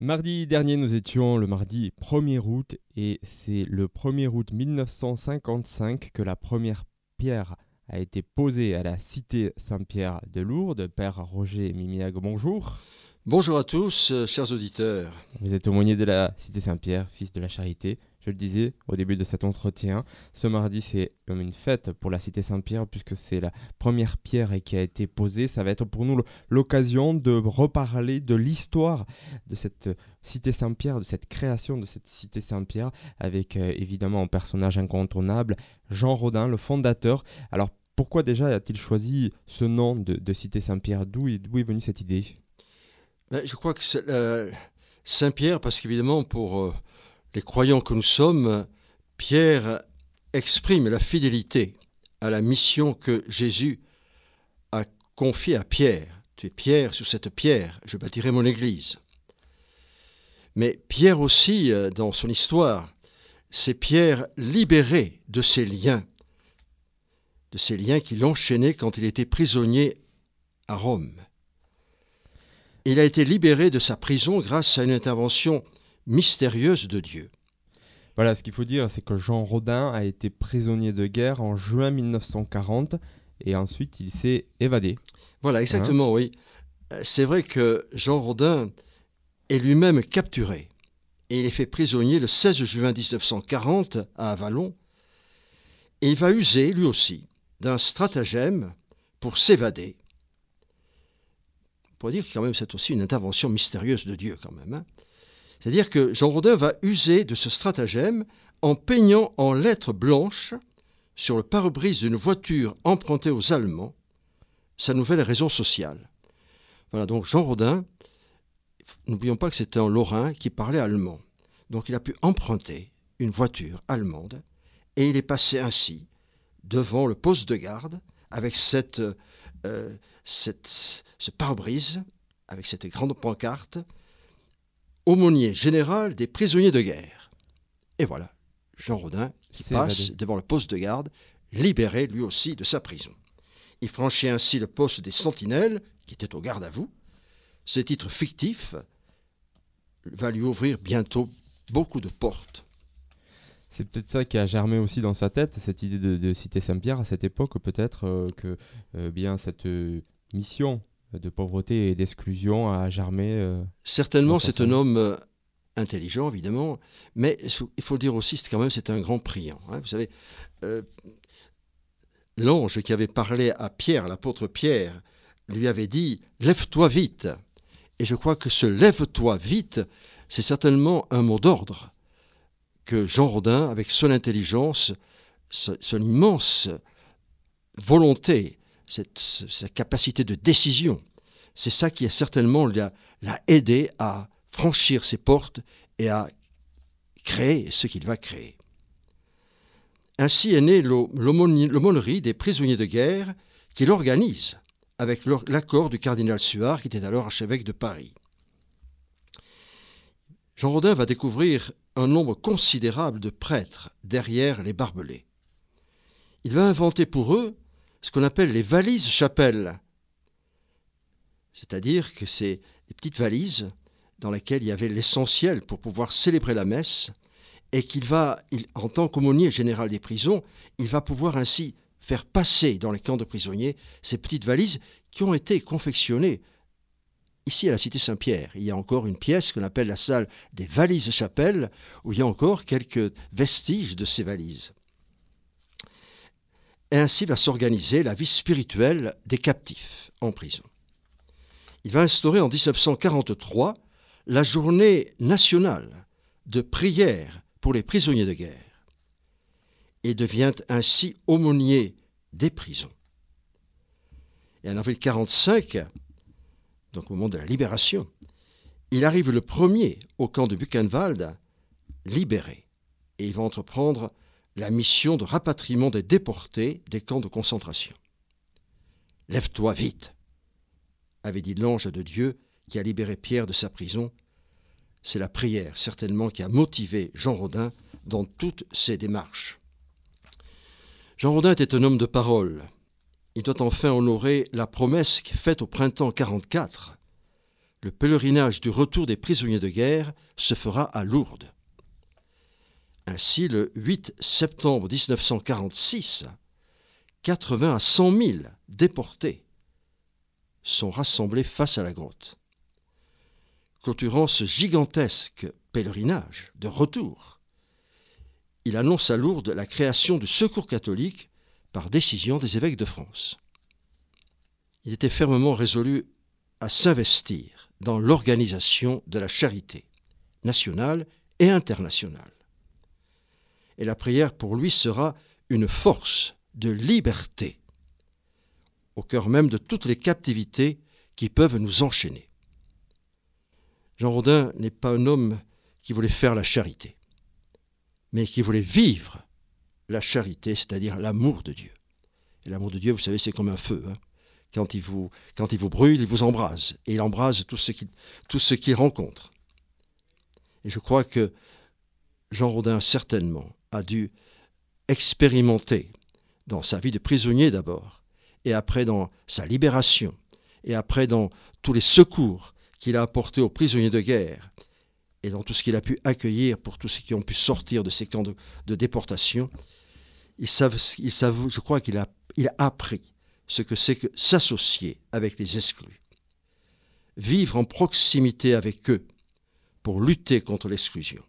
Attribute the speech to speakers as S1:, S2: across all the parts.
S1: Mardi dernier, nous étions le mardi 1er août et c'est le 1er août 1955 que la première pierre a été posée à la cité Saint-Pierre de Lourdes. Père Roger Mimiag, bonjour.
S2: Bonjour à tous, chers auditeurs.
S1: Vous êtes aumônier de la cité Saint-Pierre, fils de la Charité. Je le disais au début de cet entretien, ce mardi c'est comme une fête pour la cité Saint-Pierre puisque c'est la première pierre qui a été posée. Ça va être pour nous l'occasion de reparler de l'histoire de cette cité Saint-Pierre, de cette création de cette cité Saint-Pierre avec évidemment un personnage incontournable, Jean Rodin, le fondateur. Alors pourquoi déjà a-t-il choisi ce nom de cité Saint-Pierre? D'où est venue cette idée?
S2: Je crois que c'est Saint-Pierre, parce qu'évidemment pour les croyants que nous sommes, Pierre exprime la fidélité à la mission que Jésus a confiée à Pierre. Tu es Pierre, sur cette pierre, je bâtirai mon église. Mais Pierre aussi, dans son histoire, c'est Pierre libéré de ses liens qui l'enchaînaient quand il était prisonnier à Rome. Il a été libéré de sa prison grâce à une intervention mystérieuse de Dieu.
S1: Voilà, ce qu'il faut dire, c'est que Jean Rodin a été prisonnier de guerre en juin 1940 et ensuite il s'est évadé.
S2: Voilà, exactement, oui. C'est vrai que Jean Rodin est lui-même capturé et il est fait prisonnier le 16 juin 1940 à Avallon. Et il va user, lui aussi, d'un stratagème pour s'évader. On pourrait dire que quand même c'est aussi une intervention mystérieuse de Dieu quand même. C'est-à-dire que Jean Rodin va user de ce stratagème en peignant en lettres blanches sur le pare-brise d'une voiture empruntée aux Allemands sa nouvelle raison sociale. Voilà, donc Jean Rodin, n'oublions pas que c'était un Lorrain qui parlait allemand. Donc il a pu emprunter une voiture allemande et il est passé ainsi devant le poste de garde avec ce pare-brise, avec cette grande pancarte, aumônier général des prisonniers de guerre. Et voilà, Jean Rodin qui passe devant le poste de garde, libéré lui aussi de sa prison. Il franchit ainsi le poste des sentinelles, qui était au garde à vous. Ce titre fictif va lui ouvrir bientôt beaucoup de portes.
S1: C'est peut-être ça qui a germé aussi dans sa tête, cette idée de cité Saint-Pierre à cette époque, peut-être que bien cette mission de pauvreté et d'exclusion a germé.
S2: Certainement, c'est un homme intelligent, évidemment, mais il faut le dire aussi, c'est un grand priant. Vous savez, l'ange qui avait parlé à Pierre, l'apôtre Pierre, lui avait dit « Lève-toi vite ». Et je crois que ce « Lève-toi vite », c'est certainement un mot d'ordre que Jean Rodin, avec son intelligence, son immense volonté, sa capacité de décision, c'est ça qui a certainement l'a aidé à franchir ses portes et à créer ce qu'il va créer. Ainsi est née l'aumônerie des prisonniers de guerre qu'il organise avec l'accord du cardinal Suard, qui était alors archevêque de Paris. Jean Rodin va découvrir un nombre considérable de prêtres derrière les barbelés. Il va inventer pour eux ce qu'on appelle les valises chapelles. C'est-à-dire que c'est des petites valises dans lesquelles il y avait l'essentiel pour pouvoir célébrer la messe et en tant qu'aumônier général des prisons, il va pouvoir ainsi faire passer dans les camps de prisonniers ces petites valises qui ont été confectionnées ici à la cité Saint-Pierre. Il y a encore une pièce qu'on appelle la salle des valises chapelles où il y a encore quelques vestiges de ces valises. Et ainsi va s'organiser la vie spirituelle des captifs en prison. Il va instaurer en 1943 la journée nationale de prière pour les prisonniers de guerre et devient ainsi aumônier des prisons. Et en avril 1945, donc au moment de la libération, il arrive le premier au camp de Buchenwald, libéré, et il va entreprendre la mission de rapatriement des déportés des camps de concentration. « Lève-toi vite !» avait dit l'ange de Dieu qui a libéré Pierre de sa prison. C'est la prière, certainement, qui a motivé Jean Rodin dans toutes ses démarches. Jean Rodin était un homme de parole. Il doit enfin honorer la promesse faite au printemps 1944 le pèlerinage du retour des prisonniers de guerre se fera à Lourdes. Ainsi, le 8 septembre 1946, 80 à 100 000 déportés sont rassemblés face à la grotte. Clôturant ce gigantesque pèlerinage de retour, il annonce à Lourdes la création du Secours catholique par décision des évêques de France. Il était fermement résolu à s'investir dans l'organisation de la charité nationale et internationale. Et la prière pour lui sera une force de liberté au cœur même de toutes les captivités qui peuvent nous enchaîner. Jean Rodin n'est pas un homme qui voulait faire la charité, mais qui voulait vivre la charité, c'est-à-dire l'amour de Dieu. Et l'amour de Dieu, vous savez, c'est comme un feu. Quand il vous brûle, il vous embrase. Et il embrase tout ce qu'il rencontre. Et je crois que Jean Rodin, certainement, a dû expérimenter dans sa vie de prisonnier d'abord, et après dans sa libération, et après dans tous les secours qu'il a apportés aux prisonniers de guerre, et dans tout ce qu'il a pu accueillir pour tous ceux qui ont pu sortir de ces camps de déportation. Je crois qu'il a appris ce que c'est que s'associer avec les exclus, vivre en proximité avec eux pour lutter contre l'exclusion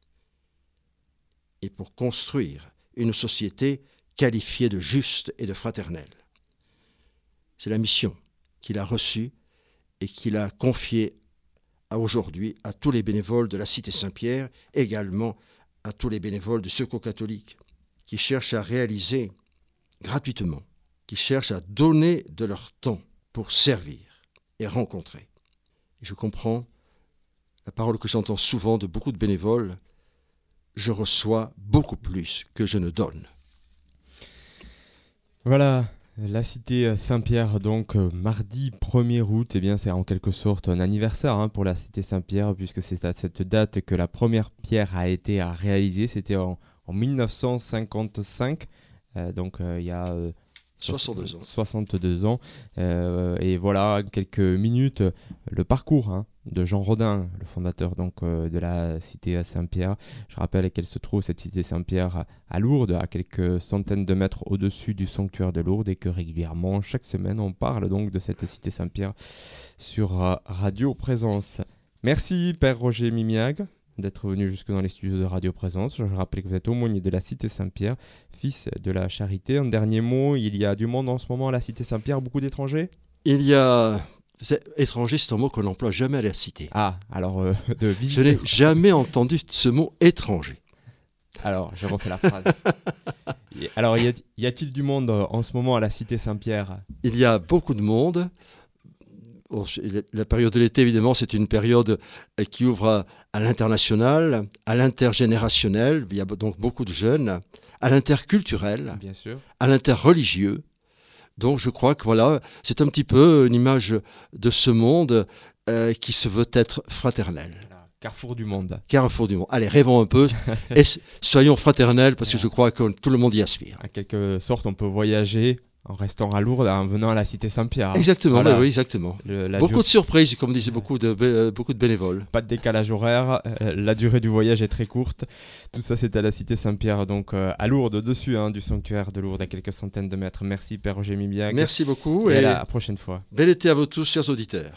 S2: et pour construire une société qualifiée de juste et de fraternelle. C'est la mission qu'il a reçue et qu'il a confiée aujourd'hui à tous les bénévoles de la Cité Saint-Pierre, également à tous les bénévoles du Secours catholique, qui cherchent à réaliser gratuitement, qui cherchent à donner de leur temps pour servir et rencontrer. Et je comprends la parole que j'entends souvent de beaucoup de bénévoles: je reçois beaucoup plus que je ne donne.
S1: Voilà, la Cité Saint-Pierre, donc mardi 1er août, eh bien, c'est en quelque sorte un anniversaire pour la Cité Saint-Pierre, puisque c'est à cette date que la première pierre a été réalisée. C'était en 1955, donc il y a 62 ans. Et voilà, quelques minutes, le parcours de Jean Rodin, le fondateur donc, de la Cité Saint-Pierre. Je rappelle qu'elle se trouve, cette Cité Saint-Pierre, à Lourdes, à quelques centaines de mètres au-dessus du sanctuaire de Lourdes, et que régulièrement, chaque semaine, on parle donc de cette Cité Saint-Pierre sur Radio Présence. Merci Père Roger Mimiag d'être venu jusque dans les studios de Radio Présence. Je rappelle que vous êtes aumônier de la Cité Saint-Pierre, fils de la charité. Un dernier mot, il y a du monde en ce moment à la Cité Saint-Pierre, beaucoup d'étrangers ?
S2: Étranger, c'est un mot qu'on n'emploie jamais à la Cité.
S1: Ah, alors de visite.
S2: Je n'ai jamais entendu ce mot étranger.
S1: Alors, je refais la phrase. Alors, y a-t-il du monde en ce moment à la Cité Saint-Pierre ?
S2: Il y a beaucoup de monde. La période de l'été, évidemment, c'est une période qui ouvre à l'international, à l'intergénérationnel. Il y a donc beaucoup de jeunes, à l'interculturel,
S1: bien sûr,
S2: à l'interreligieux. Donc je crois que voilà, c'est un petit peu une image de ce monde qui se veut être fraternel.
S1: Carrefour du monde.
S2: Carrefour du monde. Allez, rêvons un peu et soyons fraternels, parce que je crois que tout le monde y aspire.
S1: En quelque sorte, on peut voyager en restant à Lourdes, en venant à la Cité Saint-Pierre.
S2: Exactement,
S1: voilà.
S2: Oui, exactement. Beaucoup de surprises, comme disaient beaucoup de bénévoles.
S1: Pas de décalage horaire, la durée du voyage est très courte. Tout ça, c'est à la Cité Saint-Pierre, donc à Lourdes, au-dessus du sanctuaire de Lourdes, à quelques centaines de mètres. Merci Père Roger Mimiag.
S2: Merci beaucoup
S1: et à la prochaine fois.
S2: Bel été à vous tous, chers auditeurs.